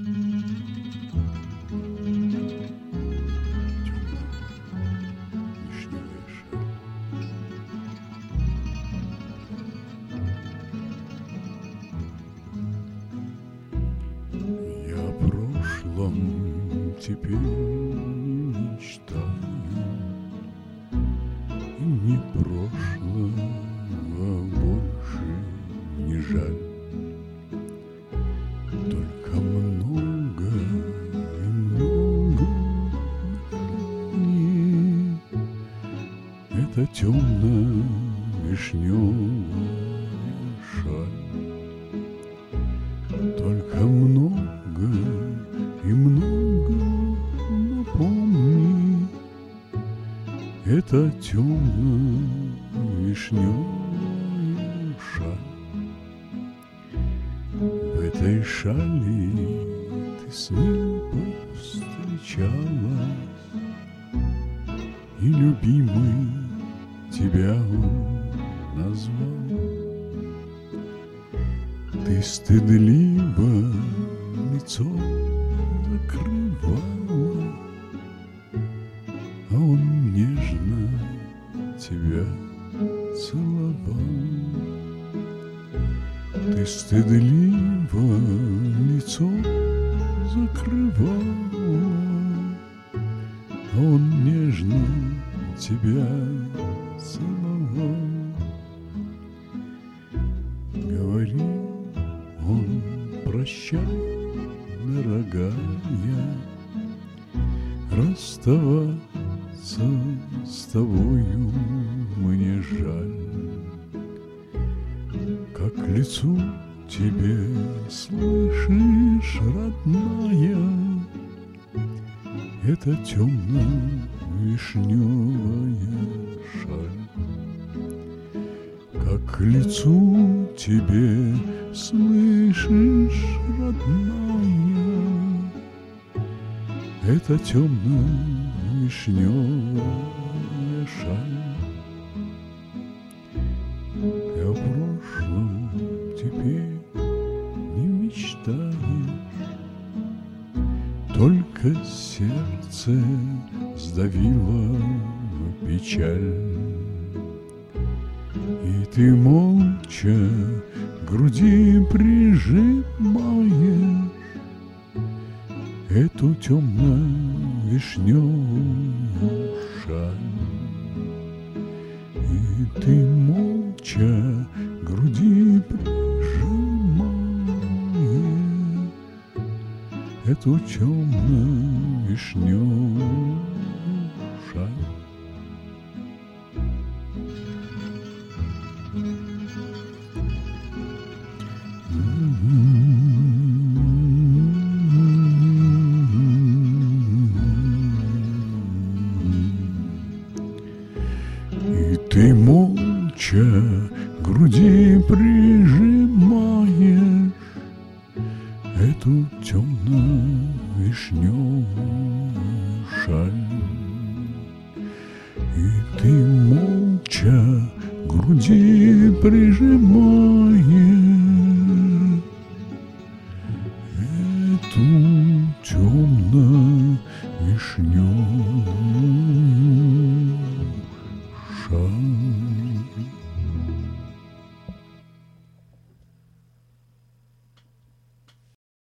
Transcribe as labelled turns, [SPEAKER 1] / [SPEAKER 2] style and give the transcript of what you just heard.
[SPEAKER 1] Темно-вишневая шаль. Я о прошлом теперь не мечтаю, и мне прошлого больше не жаль. Только много и много не это темно-вишневая шаль. Только много и много напомни, это темно-вишневая шаль. В этой шали ты с ним повстречалась, и любимый тебя он назвал. Ты стыдливо лицо закрывала, а он нежно тебя целовал. Ты стыдливо лицо закрывала, а он нежно тебя целовал. Говори он: прощай, дорогая, расставаться с тобою мне жаль. Как к лицу тебе, слышишь, родная, это темно-вишневая шаль. Как к лицу тебе, слышишь, родная, это темно-вишневая шаль. Ты о прошлом теперь не мечтаешь, только сердце сдавило печаль. И ты молча к груди прижимаешь эту темно-вишневую шаль. И ты молча к груди прижимаешь эту темно-вишневую шаль. И ты молча к груди прижимаешь эту темно-вишневую шаль. И ты молча к груди прижимаешь эту темно-вишневую